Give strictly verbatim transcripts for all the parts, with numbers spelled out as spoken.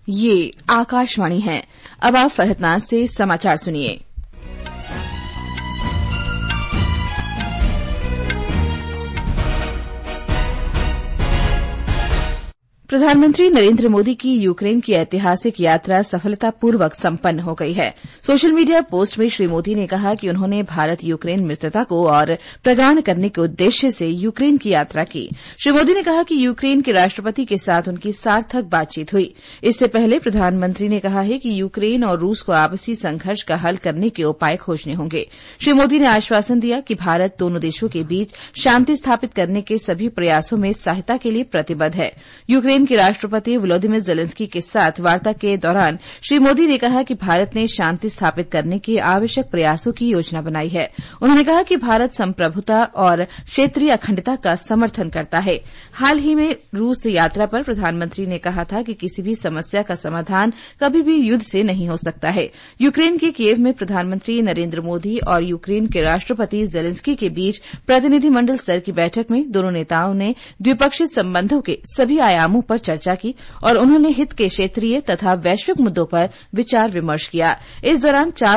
ये आकाशवाणी है। अब आप फरहतनाज से समाचार सुनिए। प्रधानमंत्री नरेंद्र मोदी की यूक्रेन की ऐतिहासिक यात्रा सफलतापूर्वक संपन्न हो गई है। सोशल मीडिया पोस्ट में श्री मोदी ने कहा कि उन्होंने भारत यूक्रेन मित्रता को और प्रगाढ़ करने के उद्देश्य से यूक्रेन की यात्रा की। श्री मोदी ने कहा कि यूक्रेन के राष्ट्रपति के साथ उनकी सार्थक बातचीत हुई। इससे पहले प्रधानमंत्री ने कहा है कि यूक्रेन और रूस को आपसी संघर्ष का हल करने के उपाय खोजने होंगे। श्री मोदी ने आश्वासन दिया कि भारत दोनों देशों के बीच शांति स्थापित करने के सभी प्रयासों में सहायता के लिए प्रतिबद्ध है। यूक्रेन के राष्ट्रपति वोलोदिमिर जेलेंस्की के साथ वार्ता के दौरान श्री मोदी ने कहा कि भारत ने शांति स्थापित करने के आवश्यक प्रयासों की योजना बनाई है। उन्होंने कहा कि भारत संप्रभुता और क्षेत्रीय अखंडता का समर्थन करता है। हाल ही में रूस यात्रा पर प्रधानमंत्री ने कहा था कि किसी भी समस्या का समाधान कभी भी युद्ध से नहीं हो सकता है। यूक्रेन के कीव में प्रधानमंत्री नरेंद्र मोदी और यूक्रेन के राष्ट्रपति जेलेंस्की के बीच प्रतिनिधिमंडल स्तर की बैठक में दोनों नेताओं ने द्विपक्षीय संबंधों के सभी आयामों पर चर्चा की और उन्होंने हित के क्षेत्रीय तथा वैश्विक मुद्दों पर विचार विमर्श किया। इस दौरान चार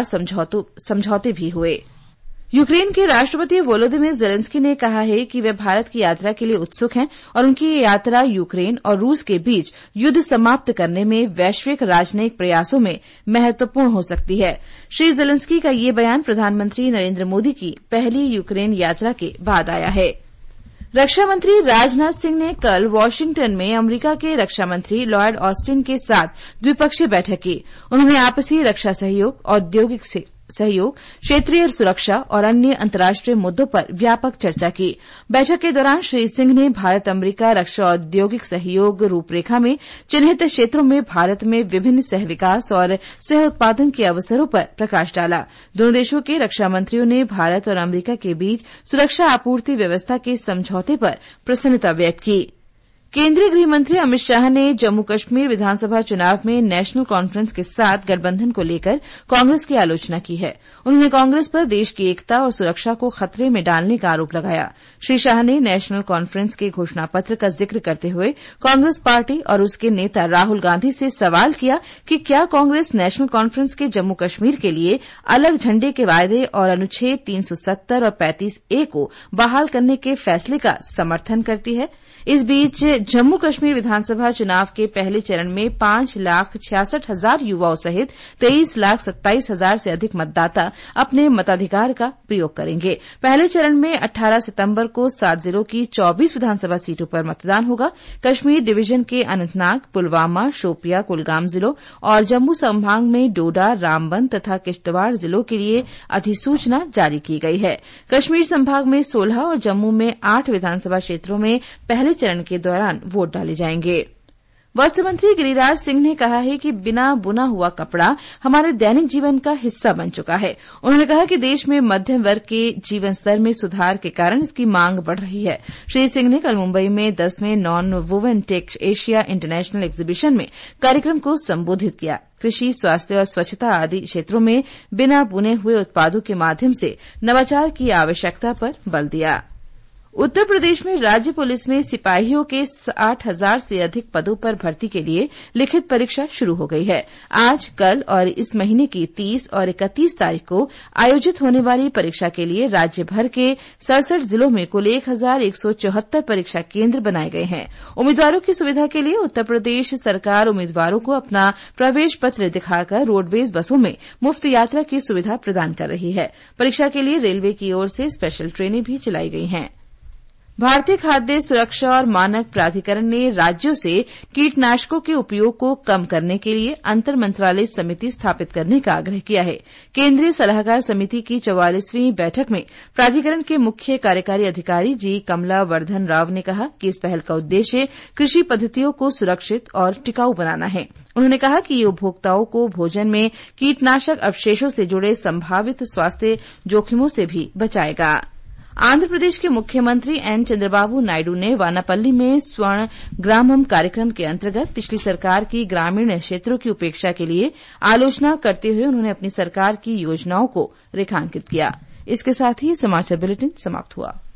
समझौते भी हुए। यूक्रेन के राष्ट्रपति वोलोदिमिर जेलेंस्की ने कहा है कि वे भारत की यात्रा के लिए उत्सुक हैं और उनकी ये यात्रा यूक्रेन और रूस के बीच युद्ध समाप्त करने में वैश्विक राजनयिक प्रयासों में महत्वपूर्ण हो सकती है। श्री जेलेंस्की का ये बयान प्रधानमंत्री नरेंद्र मोदी की पहली यूक्रेन यात्रा के बाद आया है। रक्षा मंत्री राजनाथ सिंह ने कल वाशिंगटन में अमेरिका के रक्षा मंत्री लॉयड ऑस्टिन के साथ द्विपक्षीय बैठक की। उन्होंने आपसी रक्षा सहयोग, औद्योगिक सहयोग, क्षेत्रीय सुरक्षा और अन्य अंतर्राष्ट्रीय मुद्दों पर व्यापक चर्चा की। बैठक के दौरान श्री सिंह ने भारत अमेरिका रक्षा औद्योगिक सहयोग रूपरेखा में चिन्हित क्षेत्रों में भारत में विभिन्न सह विकास और सह उत्पादन के अवसरों पर प्रकाश डाला। दोनों देशों के रक्षा मंत्रियों ने भारत और अमेरिका के बीच सुरक्षा आपूर्ति व्यवस्था के समझौते पर प्रसन्नता व्यक्त की। केंद्रीय गृह मंत्री अमित शाह ने जम्मू कश्मीर विधानसभा चुनाव में नेशनल कॉन्फ्रेंस के साथ गठबंधन को लेकर कांग्रेस की आलोचना की है। उन्होंने कांग्रेस पर देश की एकता और सुरक्षा को खतरे में डालने का आरोप लगाया। श्री शाह ने नेशनल कॉन्फ्रेंस के घोषणा पत्र का जिक्र करते हुए कांग्रेस पार्टी और उसके नेता राहुल गांधी से सवाल किया कि क्या कांग्रेस नेशनल कॉन्फ्रेंस के जम्मू कश्मीर के लिए अलग झंडे के वायदे और अनुच्छेद तीन सौ सत्तर और पैंतीस ए को बहाल करने के फैसले का समर्थन करती है। इस बीच जम्मू कश्मीर विधानसभा चुनाव के पहले चरण में पांच लाख छियासठ हजार युवाओं सहित तेईस लाख सत्ताईस हजार से अधिक मतदाता अपने मताधिकार का प्रयोग करेंगे। पहले चरण में अठारह सितंबर को सात जिलों की चौबीस विधानसभा सीटों पर मतदान होगा। कश्मीर डिवीजन के अनंतनाग, पुलवामा, शोपिया, कुलगाम जिलों और जम्मू संभाग में डोडा, रामबन तथा किश्तवाड़ जिलों के लिए अधिसूचना जारी की गई है। कश्मीर संभाग में सोलह और जम्मू में आठ विधानसभा क्षेत्रों में पहले चरण के दौरान वोट डाले जाएंगे। वस्त्र मंत्री गिरिराज सिंह ने कहा है कि बिना बुना हुआ कपड़ा हमारे दैनिक जीवन का हिस्सा बन चुका है। उन्होंने कहा कि देश में मध्यम वर्ग के जीवन स्तर में सुधार के कारण इसकी मांग बढ़ रही है। श्री सिंह ने कल मुंबई में दसवें Non Woven Tech Asia International Exhibition में कार्यक्रम को संबोधित किया। कृषि, स्वास्थ्य और स्वच्छता आदि क्षेत्रों में बिना बुने हुए उत्पादों के माध्यम से नवाचार की आवश्यकता पर बल दिया। उत्तर प्रदेश में राज्य पुलिस में सिपाहियों के आठ हजार से अधिक पदों पर भर्ती के लिए लिखित परीक्षा शुरू हो गई है। आज, कल और इस महीने की तीस और इकतीस तारीख को आयोजित होने वाली परीक्षा के लिए राज्य भर के सड़सठ जिलों में कुल एक हजार एक सौ चौहत्तर परीक्षा केंद्र बनाए गए हैं। उम्मीदवारों की सुविधा के लिए उत्तर प्रदेश सरकार उम्मीदवारों को अपना प्रवेश पत्र दिखाकर रोडवेज बसों में मुफ्त यात्रा की सुविधा प्रदान कर रही है। परीक्षा के लिए रेलवे की ओर से स्पेशल ट्रेनें भी चलाई गई हैं। भारतीय खाद्य सुरक्षा और मानक प्राधिकरण ने राज्यों से कीटनाशकों के उपयोग को कम करने के लिए अंतर मंत्रालय समिति स्थापित करने का आग्रह किया है। केंद्रीय सलाहकार समिति की चौवालीसवीं बैठक में प्राधिकरण के मुख्य कार्यकारी अधिकारी जी कमला वर्धन राव ने कहा कि इस पहल का उद्देश्य कृषि पद्धतियों को सुरक्षित और टिकाऊ बनाना है। उन्होंने कहा कि ये उपभोक्ताओं को भोजन में कीटनाशक अवशेषों से जुड़े संभावित स्वास्थ्य जोखिमों से भी बचाएगा। आंध्र प्रदेश के मुख्यमंत्री एन चंद्रबाबू नायडू ने वानापल्ली में स्वर्ण ग्रामम कार्यक्रम के अंतर्गत पिछली सरकार की ग्रामीण क्षेत्रों की उपेक्षा के लिए आलोचना करते हुए उन्होंने अपनी सरकार की योजनाओं को रेखांकित किया। इसके साथ ही समाचार बुलेटिन समाप्त हुआ।